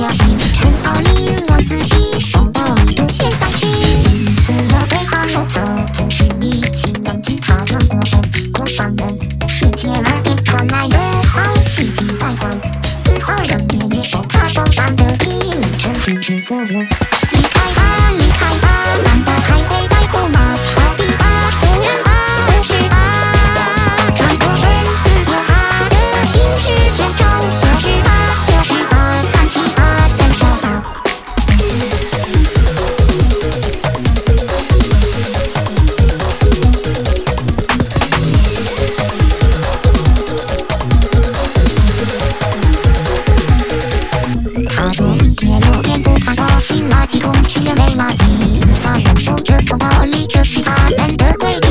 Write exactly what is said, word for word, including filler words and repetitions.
下去，陈奥林让自己伤到一度现在去，幸福了对他说走，可是你情难进他转过身，过上门，世界耳边传来的好奇迹拜访，死后仍远远受他手上的地，凌晨只是责任。离开吧，离开吧，难道还会在乎吗？逃避吧，虽然吧，不是吧，转过身死掉他的心事卷轴，消失吧，消失吧，叹息吧，分手吧。他说今天有点不太高兴，垃圾桶去也没垃圾，无法忍受这种道理，这是他们的规